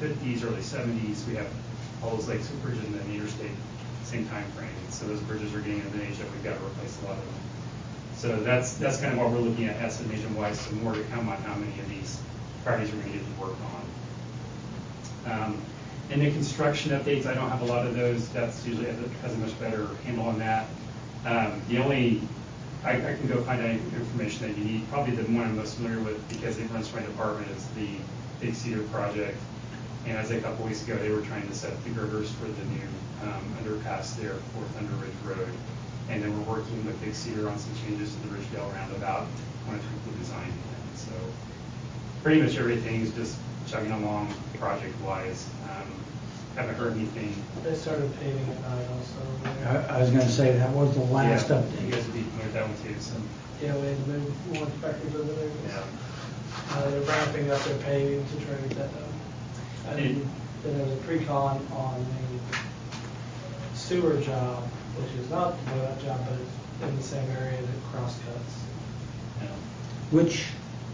50s, early 70s. We have all those lakes and bridges in the interstate, same time frame. So those bridges are getting in the age that we've got to replace a lot of them. So that's kind of what we're looking at estimation-wise. Some more to come on how many of these properties we're going to get to work on. And the construction updates, I don't have a lot of those. That's usually has a much better handle on that. The only, I can go find any information that you need. Probably the one I'm most familiar with, because it runs through my department, is the Big Cedar project. And as a couple weeks ago, they were trying to set the girders for the new underpass there for Thunder Ridge Road. And then we're working with Big Cedar on some changes to the Ridgedale roundabout. Want to tweak the design again. So pretty much everything's just chugging along project-wise. Haven't heard anything. They started paving at night also. I was going to say that was the last update. You guys would be familiar with that one too. So. Yeah, we had to move more inspectors over there. Yeah. They're ramping up their paving to try to get that done. And then there was a pre-con on the sewer job, which is not the blowout job, but it's in the same area that crosscuts. Yeah. Which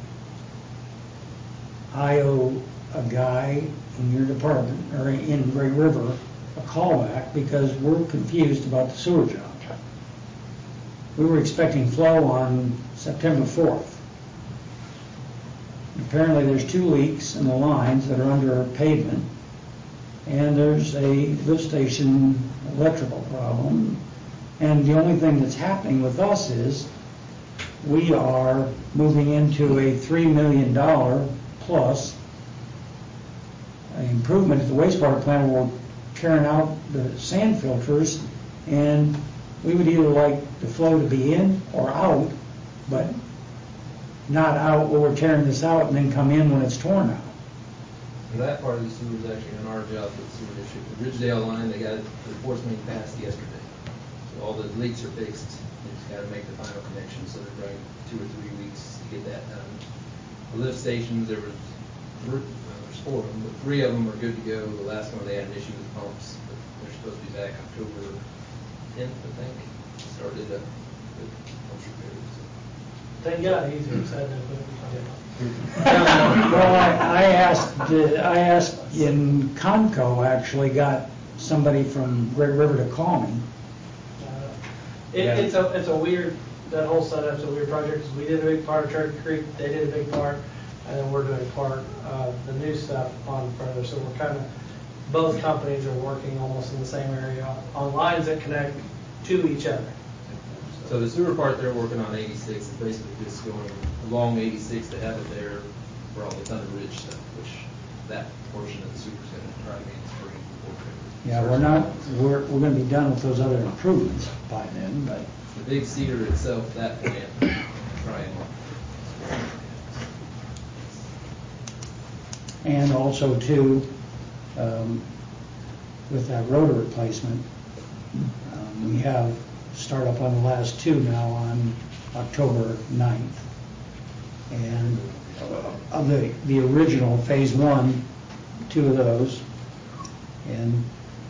I owe a guy in your department, or in Great River, a callback because we're confused about the sewer job. We were expecting flow on September 4th. Apparently there's 2 leaks in the lines that are under pavement, and there's a lift station electrical problem. And the only thing that's happening with us is we are moving into a $3 million plus improvement at the wastewater plant where we're tearing out the sand filters, and we would either like the flow to be in or out, but not out where we're tearing this out and then come in when it's torn out. And that part of the sewer is actually on our job for the sewer district. The Ridgedale line, they got the force main passed yesterday. So all the leaks are fixed. They just got to make the final connection. So they're going 2 or 3 weeks to get that done. The lift stations, there's 4 of them, but 3 of them are good to go. The last one, they had an issue with the pumps, but they're supposed to be back October 10th, I think. Started up with pumps repairs. They got easier, said that, but Well, I asked in Conco, actually got somebody from Great River to call me. It's a weird, that whole setup's a weird project, because we did a big part of Turkey Creek, they did a big part, and then we're doing part of the new stuff on further. So we're kind of, both companies are working almost in the same area on lines that connect to each other. So the sewer part they're working on 86 is basically just going along 86 to have it there for all the Thunder Ridge stuff, which that portion of the sewer is going to try to be spring before Christmas. Yeah, we're going to be done with those other improvements by then, but the Big Cedar itself, that plant, trying. and also too, with that rotor replacement, we have start up on the last 2 now on October 9th. And of the original phase 1, 2 of those. And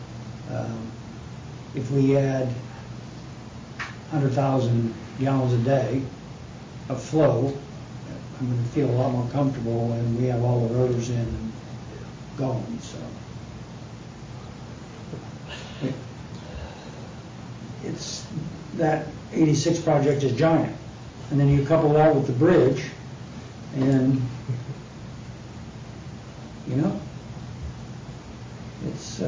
if we add 100,000 gallons a day of flow, I'm going to feel a lot more comfortable when we have all the rotors in and going. So it's that 86 project is giant, and then you couple that with the bridge, and you know, it's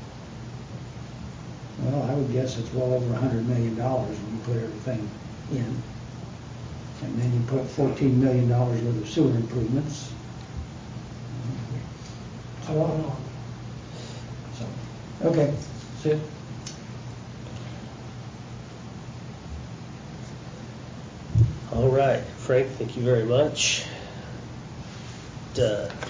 well, I would guess it's well over $100 million when you put everything in, and then you put $14 million worth of sewer improvements. So, okay, that's it. All right, Frank, thank you very much. So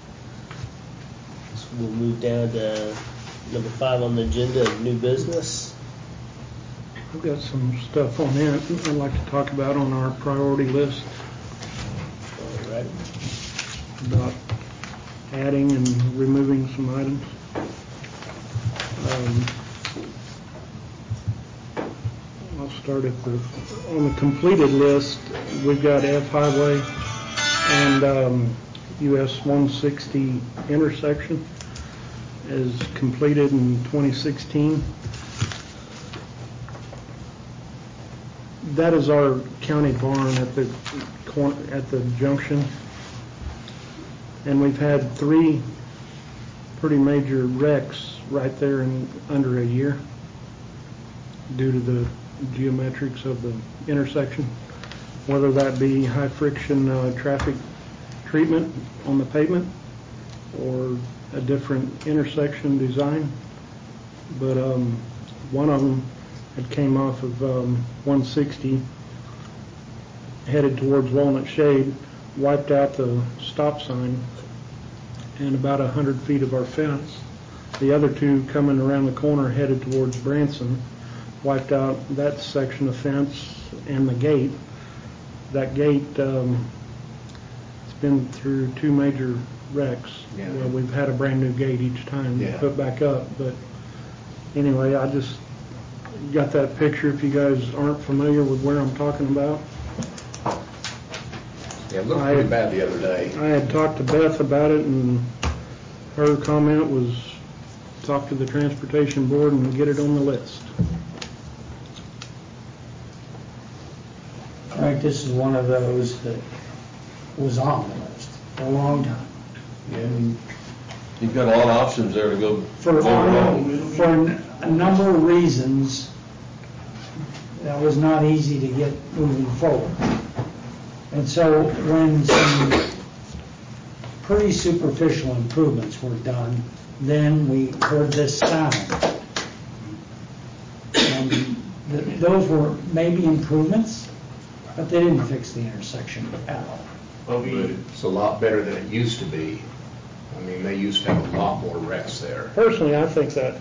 we'll move down to number 5 on the agenda, new business. I've got some stuff on there I'd like to talk about on our priority list. All right. About adding and removing some items. I'll start at on the completed list. We've got F Highway, and US 160 intersection is completed in 2016. That is our county barn at the junction, and we've had 3 pretty major wrecks right there in under a year due to the geometrics of the intersection, whether that be high friction traffic treatment on the pavement or a different intersection design. But one of them had came off of 160 headed towards Walnut Shade, wiped out the stop sign and about 100 feet of our fence. The other 2 coming around the corner headed towards Branson, wiped out that section of fence and the gate. That gate, it's been through 2 major wrecks. Yeah. Well, we've had a brand new gate each time put back up. But anyway, I just got that picture if you guys aren't familiar with where I'm talking about. Yeah, it looked pretty bad the other day. I had talked to Beth about it, and her comment was talk to the transportation board and get it on the list. All right, this is one of those that was on the list for a long time. And You've got a lot of options there to go. for a number of reasons, that was not easy to get moving forward. And so when some pretty superficial improvements were done, then we heard this sound. And those were maybe improvements, but they didn't fix the intersection at all. Well, But it's a lot better than it used to be. I mean, they used to have a lot more wrecks there. Personally, I think that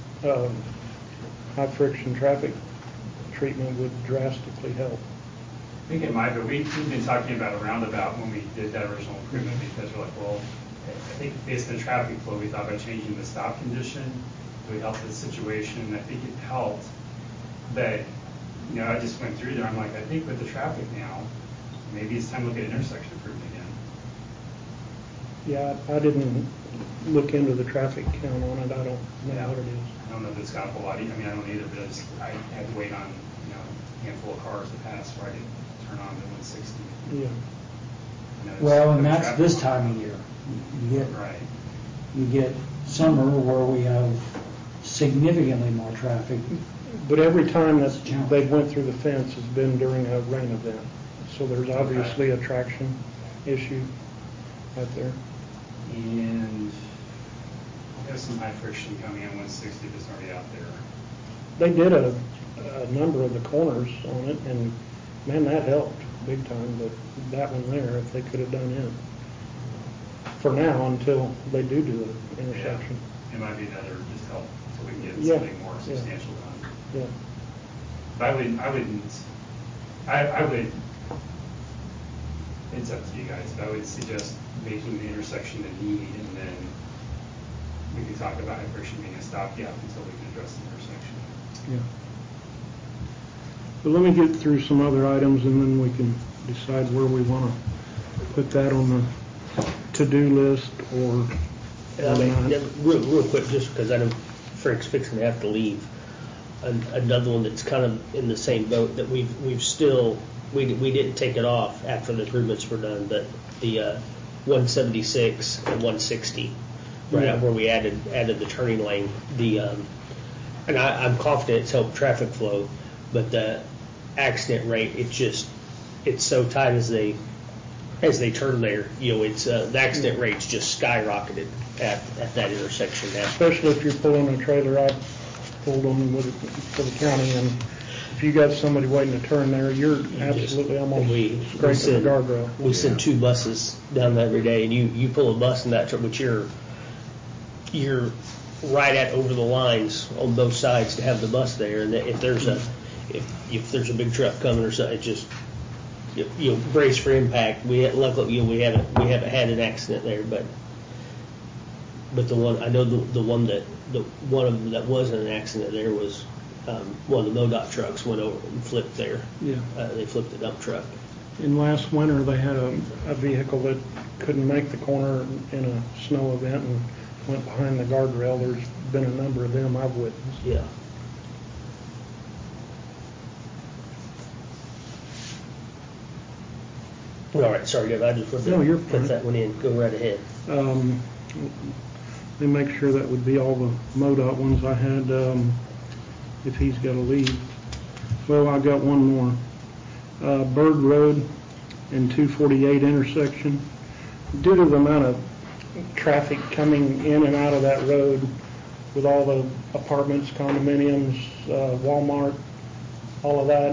high friction traffic treatment would drastically help. I think it might, but we've been talking about a roundabout when we did that original improvement, because we're like, well, I think based on the traffic flow, we thought about changing the stop condition. It would help the situation, and I think it helped. But, I just went through there, I'm like, I think with the traffic now, maybe it's time to look at intersection improvement again. Yeah, I didn't look into the traffic count on it. I don't know what it is. I don't know if it's got a whole lot, I don't either, but I had to wait on, a handful of cars to pass before I could turn on the 160. Yeah. Well, and that's this time of year. Right. You get summer where we have significantly more traffic. But every time that Challenge. they went through the fence has been during a rain event. So there's obviously a traction issue right there. And we have some high friction coming in 160 that's already out there. They did a number of the corners on it, and man, that helped big time. But that one there, if they could have done it for now until they do the intersection. Yeah. It might be another just help so we can get Yeah. something more substantial done. Yeah. But I would, it's up to you guys, but I would suggest making the intersection a need, and then we can talk about high friction being a stopgap until we can address the intersection. Yeah. But let me get through some other items, and then we can decide where we want to put that on the to-do list or not. Real quick, just because I know Frank's fixing to have to leave. Another one that's kind of in the same boat that we didn't take it off after the improvements were done, but the 176 and 160, right out where we added the turning lane. And I'm confident it's helped traffic flow, but the accident rate, it's so tight as they turn there, it's the accident rate's just skyrocketed at that intersection now. Especially if you're pulling a trailer. I pulled them for the county, and if you got somebody waiting to turn there, you're absolutely almost scraping the guardrail. We send 2 buses down there every day, and you pull a bus in that truck, but you're right at over the lines on both sides to have the bus there, and if there's a big truck coming or something, it just brace for impact. Luckily we haven't had an accident there, but the one I know the one of them that wasn't an accident there was one of the MoDOT trucks went over and flipped there. Yeah. They flipped the dump truck. in last winter, they had a vehicle that couldn't make the corner in a snow event and went behind the guardrail. There's been a number of them I've witnessed. Yeah. All right, sorry, Dave, I just wanted No, you're to fine. put that one in. Go right ahead. They make sure that would be all the MoDOT ones I had, if he's got to leave. Well, I got one more. Bird Road and 248 intersection. Due to the amount of traffic coming in and out of that road with all the apartments, condominiums, Walmart, all of that,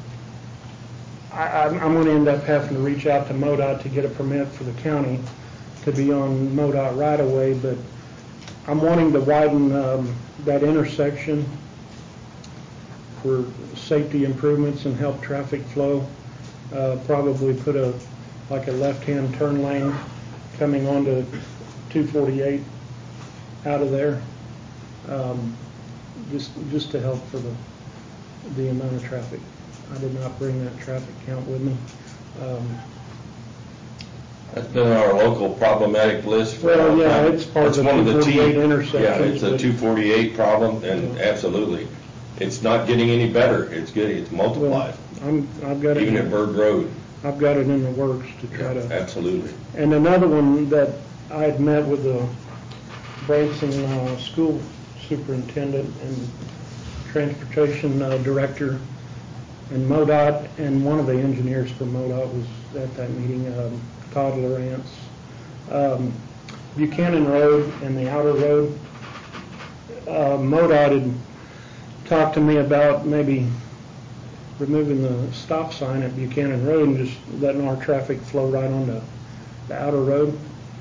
I'm going to end up having to reach out to MoDOT to get a permit for the county to be on MoDOT right away, but I'm wanting to widen that intersection for safety improvements and help traffic flow. Probably put a left-hand turn lane coming onto 248 out of there, just to help for the amount of traffic. I did not bring that traffic count with me. That's been on our local problematic list for a Well, long yeah, time. it's part of That's the one of 248 intersections, Yeah, it's a but- 248 problem, and absolutely. It's not getting any better. It's multiplied, I've got even at it. Bird Road. I've got it in the works to try to. Absolutely. And another one that I had met with the Branson school superintendent and transportation director and MoDOT, and one of the engineers for MoDOT was at that meeting, Todd Lawrence. Buchanan Road and the outer road, MoDOT had talked to me about maybe removing the stop sign at Buchanan Road and just letting our traffic flow right onto the outer road.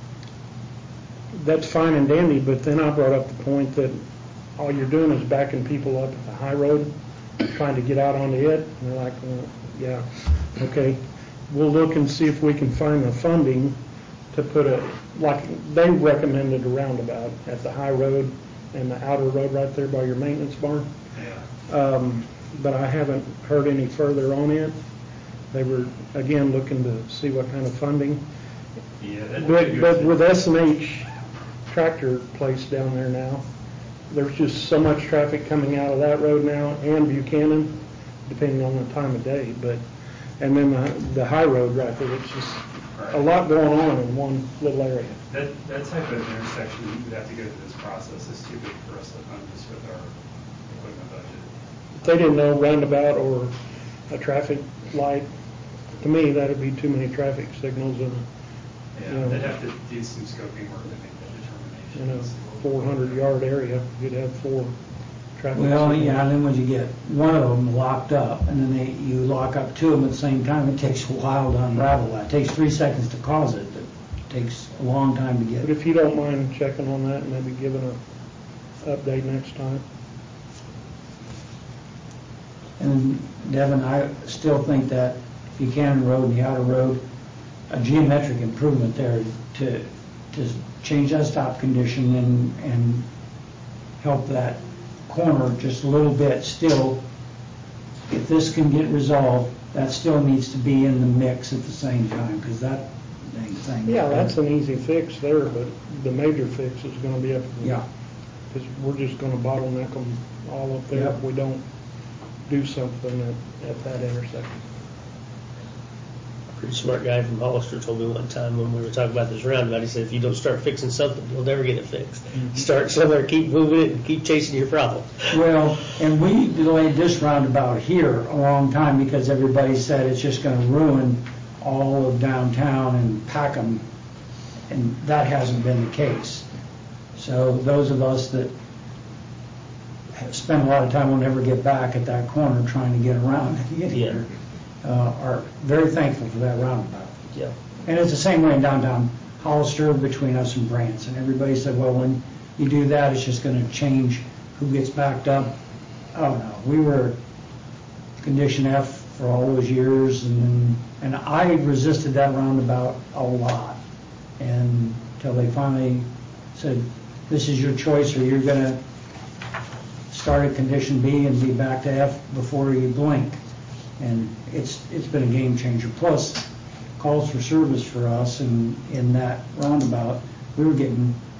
That's fine and dandy, but then I brought up the point that all you're doing is backing people up at the high road, trying to get out onto it. And they're like, well, yeah, okay. We'll look and see if we can find the funding to put they recommended a roundabout at the high road and the outer road right there by your maintenance barn. Yeah. But I haven't heard any further on it. They were, again, looking to see what kind of funding. Yeah, that But with S&H tractor place down there now, there's just so much traffic coming out of that road now and Buchanan, depending on the time of day. And then the high road right there, it's just a lot going on in one little area. That type of intersection, you would have to go through this process. It's too big for us to fund just with our equipment budget. If they didn't know roundabout or a traffic light, to me, that'd be too many traffic signals and, Yeah, they'd have to do some scoping work to make that in a determination. 400-yard area, you'd have 4 traffic Well, signals. yeah, and then when you get one of them locked up, and then you lock up 2 of them at the same time, it takes a while to unravel that. It takes 3 seconds to cause it, but it takes a long time to But get. if you don't mind checking on that and maybe giving a update next time. And Devin, I still think that Buchanan Road and the outer road, a geometric improvement there to change that stop condition and help that corner just a little bit still. If this can get resolved, that still needs to be in the mix at the same time, because that dang thing. Yeah, that's an easy fix there, but the major fix is gonna be up. Yeah. Because we're just gonna bottleneck them all up there Yep. if we don't do something at that intersection. Pretty smart guy from Hollister told me one time when we were talking about this roundabout, he said, if you don't start fixing something, you'll never get it fixed. Start somewhere, keep moving it, and keep chasing your problem. Well, and we delayed this roundabout here a long time because everybody said it's just going to ruin all of downtown and Packham, and that hasn't been the case. So those of us that have spent a lot of time will never get back at that corner trying to get around and get here, are very thankful for that roundabout. Yeah. And it's the same way in downtown Hollister between us and Branson. Everybody said, well, when you do that, it's just going to change who gets backed up. Oh, no. We were condition F for all those years, and I resisted that roundabout a lot until they finally said, this is your choice, or you're going to start at condition B and be back to F before you blink. And it's been a game changer. Plus, calls for service for us, and in that roundabout, we were getting